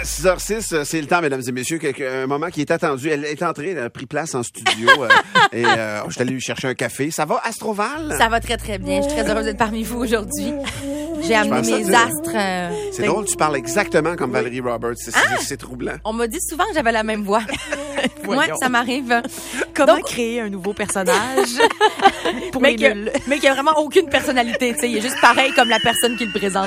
6h06, c'est le temps, mesdames et messieurs, un moment qui est attendu. Elle est entrée, elle a pris place en studio et je suis allé lui chercher un café. Ça va, Astroval? Ça va très, très bien. Je suis très heureuse d'être parmi vous aujourd'hui. J'ai amené mes astres. C'est drôle, tu parles exactement comme Valérie Roberts. C'est troublant. On m'a dit souvent que j'avais la même voix. Moi, ça m'arrive. Comment créer un nouveau personnage pour mais qui a vraiment aucune personnalité. Il est juste pareil comme la personne qui le présente.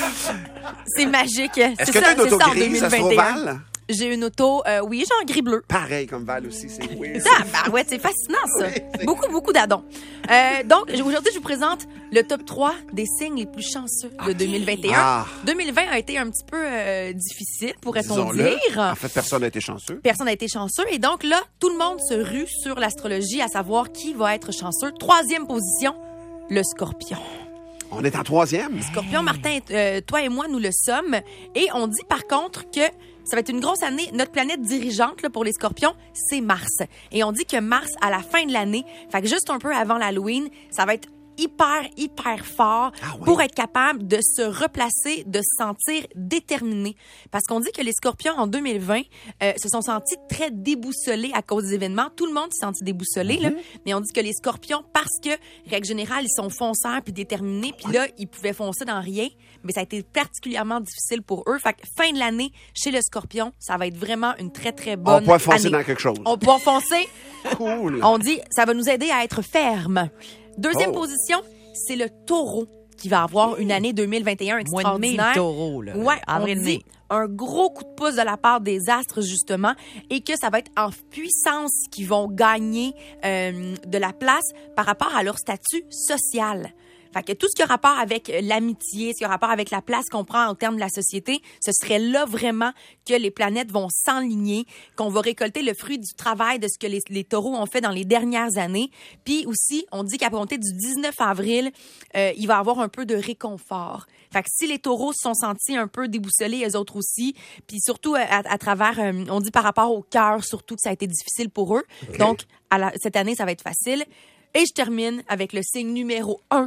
C'est magique. Est-ce que tu as une auto grise, Astroval? J'ai une auto, oui, j'ai un gris-bleu. Pareil comme Val aussi, c'est weird. Ouais, c'est fascinant, ça. Oui, beaucoup d'addons. Donc, aujourd'hui, je vous présente le top 3 des signes les plus chanceux de 2021. 2020 a été un petit peu difficile, pourrait-on dire. En fait, personne n'a été chanceux. Personne n'a été chanceux. Et donc là, tout le monde se rue sur l'astrologie à savoir qui va être chanceux. 3e position, le Scorpion. On est en 3e. Scorpion, Martin, toi et moi, nous le sommes. Et on dit par contre que ça va être une grosse année. Notre planète dirigeante là, pour les Scorpions, c'est Mars. Et on dit que Mars, à la fin de l'année, fait que juste un peu avant l'Halloween, ça va être hyper fort pour être capable de se replacer, de se sentir déterminé. Parce qu'on dit que les Scorpions, en 2020, se sont sentis très déboussolés à cause des événements. Tout le monde s'est senti déboussolé, là. Mais on dit que les Scorpions, parce que, règle générale, ils sont fonceurs puis déterminés, puis là, ils pouvaient foncer dans rien. Mais ça a été particulièrement difficile pour eux. Fait que fin de l'année, chez le Scorpion, ça va être vraiment une très, très bonne année. On pourra foncer dans quelque chose. On pourra foncer. Cool. On dit, ça va nous aider à être fermes. 2e position, c'est le Taureau qui va avoir une année 2021 extraordinaire. Le Taureau, là. Ouais, on dit un gros coup de pouce de la part des astres, justement, et que ça va être en puissance qu'ils vont gagner de la place par rapport à leur statut social. Fait que tout ce qui a rapport avec l'amitié, ce qui a rapport avec la place qu'on prend en termes de la société, ce serait là vraiment que les planètes vont s'enligner, qu'on va récolter le fruit du travail de ce que les taureaux ont fait dans les dernières années. Puis aussi, on dit qu'à compter du 19 avril, il va y avoir un peu de réconfort. Fait que si les taureaux se sont sentis un peu déboussolés, eux autres aussi, puis surtout à travers, on dit par rapport au cœur, surtout que ça a été difficile pour eux. Okay. Donc, cette année, ça va être facile. Et je termine avec le signe numéro 1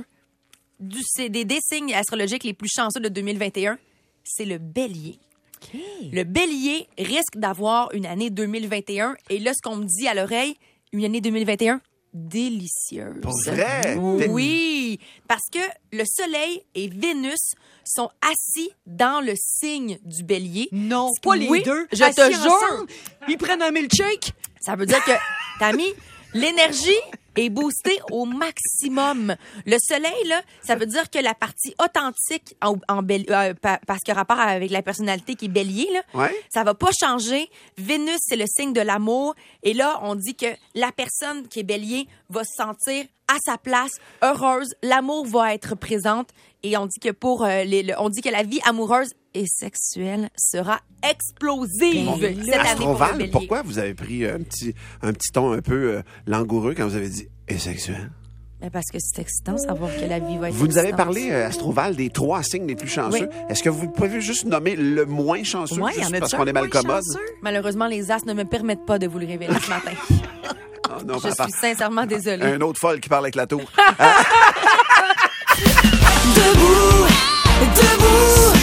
des signes astrologiques les plus chanceux de 2021, c'est le Bélier. Okay. Le Bélier risque d'avoir une année 2021, et là, ce qu'on me dit à l'oreille, une année 2021 délicieuse. Pour vrai? Oui, parce que le Soleil et Vénus sont assis dans le signe du Bélier. Non, pas les deux. Je te jure. Ils prennent un milkshake. Ça veut dire que, Tammy, l'énergie est boostée au maximum. Le soleil, là, ça veut dire que la partie authentique parce qu'il y a rapport avec la personnalité qui est bélier, là, ça va pas changer. Vénus, c'est le signe de l'amour. Et là, on dit que la personne qui est bélier va se sentir à sa place, heureuse. L'amour va être présente. Et on dit que on dit que la vie amoureuse et sexuelle sera explosive cette année pour le Bélier. Pourquoi vous avez pris un petit ton un peu langoureux quand vous avez dit « et sexuel » ? Parce que c'est excitant savoir que la vie va être Vous nous avez parlé, Astroval, des 3 signes les plus chanceux. Oui. Est-ce que vous pouvez juste nommer le moins chanceux juste parce qu'on est mal commode? Malheureusement, les astres ne me permettent pas de vous le révéler ce matin. Oh non, je suis sincèrement désolée. Un autre folle qui parle avec la tour. Debout, debout.